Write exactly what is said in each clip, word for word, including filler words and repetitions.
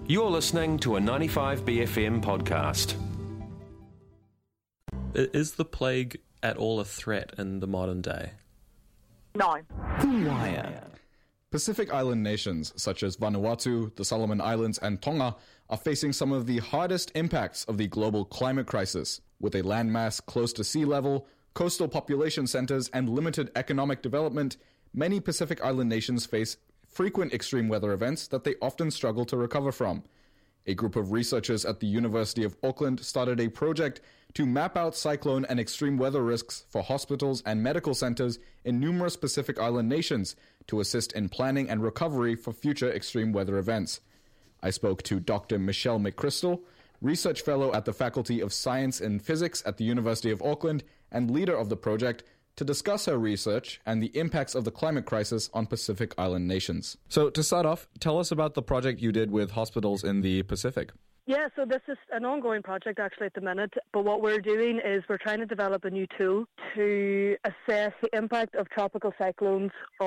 You're listening to a ninety-five B F M podcast. Is the plague at all a threat in the modern day? No. The Wire. Pacific Island nations such as Vanuatu, the Solomon Islands, and Tonga are facing some of the hardest impacts of the global climate crisis. With a landmass close to sea level, coastal population centers, and limited economic development, many Pacific Island nations face frequent extreme weather events that they often struggle to recover from. A group of researchers at the University of Auckland started a project to map out cyclone and extreme weather risks for hospitals and medical centers in numerous Pacific Island nations to assist in planning and recovery for future extreme weather events. I spoke to Doctor Michelle McChrystal, research fellow at the Faculty of Science and Physics at the University of Auckland and leader of the project, to discuss her research and the impacts of the climate crisis on Pacific Island nations. So to start off, tell us about the project you did with hospitals in the Pacific. Yeah, so this is an ongoing project actually at the minute, but what we're doing is we're trying to develop a new tool to assess the impact of tropical cyclones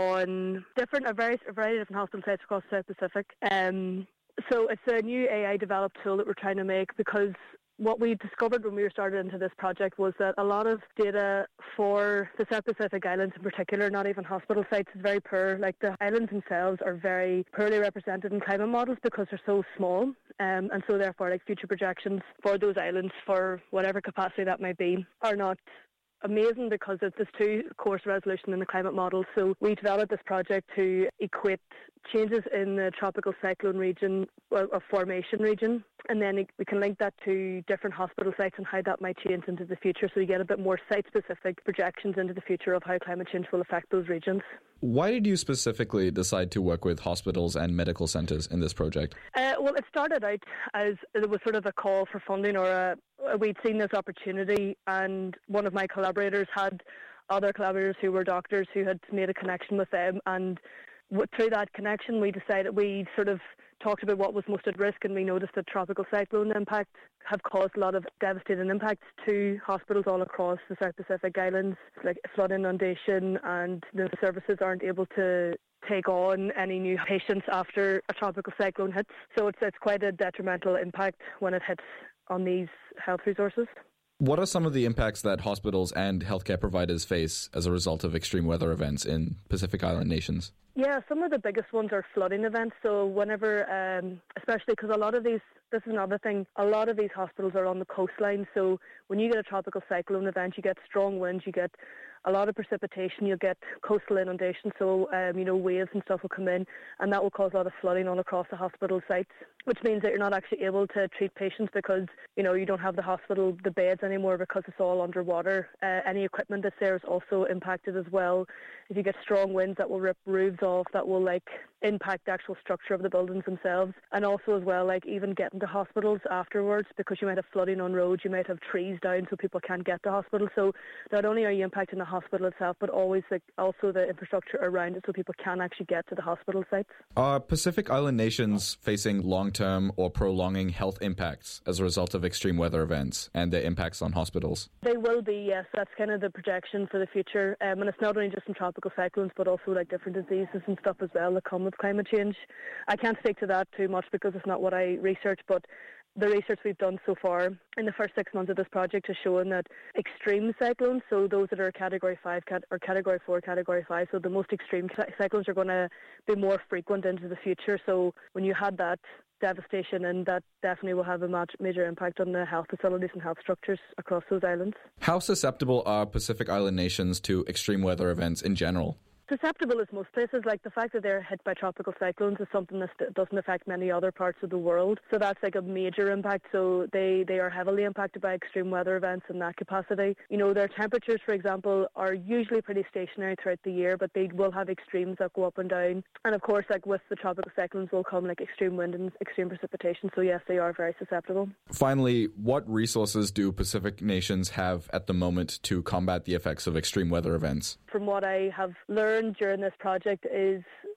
on different, a variety, a variety of different hospital sites across the South Pacific. Um, so it's a new A I developed tool that we're trying to make, because what we discovered when we were started into this project was that a lot of data for the South Pacific Islands in particular, not even hospital sites, is very poor. Like, the islands themselves are very poorly represented in climate models because they're so small, um, and so therefore like future projections for those islands, for whatever capacity that might be, are not amazing because of this two course resolution in the climate model. So we developed this project to equate changes in the tropical cyclone region or, or formation region, and then we can link that to different hospital sites and how that might change into the future, so you get a bit more site-specific projections into the future of how climate change will affect those regions. Why did you specifically decide to work with hospitals and medical centres in this project? Uh, well, it started out as it was sort of a call for funding, or a, we'd seen this opportunity, and one of my collaborators had other collaborators who were doctors who had made a connection with them, and through that connection we decided, we sort of talked about what was most at risk, and we noticed that tropical cyclone impacts have caused a lot of devastating impacts to hospitals all across the South Pacific Islands, like flood inundation, and the services aren't able to take on any new patients after a tropical cyclone hits. So it's, it's quite a detrimental impact when it hits on these health resources. What are some of the impacts that hospitals and healthcare providers face as a result of extreme weather events in Pacific Island nations? Yeah, some of the biggest ones are flooding events. So whenever, um, especially because a lot of these, this is another thing, a lot of these hospitals are on the coastline. So when you get a tropical cyclone event, you get strong winds, you get a lot of precipitation, you'll get coastal inundation, so um, you know, waves and stuff will come in, and that will cause a lot of flooding all across the hospital sites, which means that you're not actually able to treat patients because, you know, you don't have the hospital, the beds anymore because it's all underwater. Uh, any equipment that's there is also impacted as well. If you get strong winds, that will rip roofs off, that will like impact the actual structure of the buildings themselves, and also as well, like even getting to hospitals afterwards, because you might have flooding on roads, you might have trees down so people can't get to hospital. So not only are you impacting the hospital itself, but always like also the infrastructure around it, so people can actually get to the hospital sites. Are Pacific Island nations facing long-term or prolonging health impacts as a result of extreme weather events and their impacts on hospitals? They will be, yes. That's kind of the projection for the future, um, and it's not only just from tropical cyclones, but also like different diseases and stuff as well that come with climate change. I can't speak to that too much because it's not what I research, but the research we've done so far in the first six months of this project has shown that extreme cyclones, so those that are category five or category four, category five, so the most extreme cyclones are going to be more frequent into the future. So when you had that devastation, and that definitely will have a major impact on the health facilities and health structures across those islands. How susceptible are Pacific Island nations to extreme weather events in general? Susceptible as most places. Like, the fact that they're hit by tropical cyclones is something that doesn't affect many other parts of the world. So that's like a major impact. So they, they are heavily impacted by extreme weather events in that capacity. You know, their temperatures, for example, are usually pretty stationary throughout the year, but they will have extremes that go up and down. And of course, like with the tropical cyclones will come like extreme wind and extreme precipitation. So yes, they are very susceptible. Finally, what resources do Pacific nations have at the moment to combat the effects of extreme weather events? From what I have learned during this project is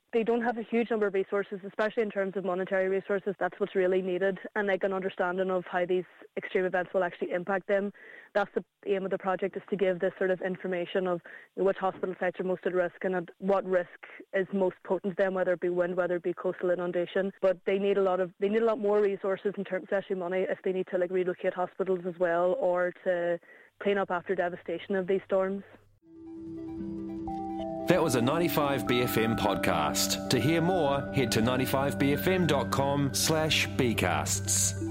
they don't have a huge number of resources, especially in terms of monetary resources. That's what's really needed, and like an understanding of how these extreme events will actually impact them. That's the aim of the project, is to give this sort of information of which hospital sites are most at risk and what risk is most potent to them, whether it be wind, whether it be coastal inundation. But they need a lot of they need a lot more resources in terms, especially money, if they need to like relocate hospitals as well, or to clean up after devastation of these storms. That was a ninety-five B F M podcast. To hear more, head to ninety-five b f m dot com slash bcasts.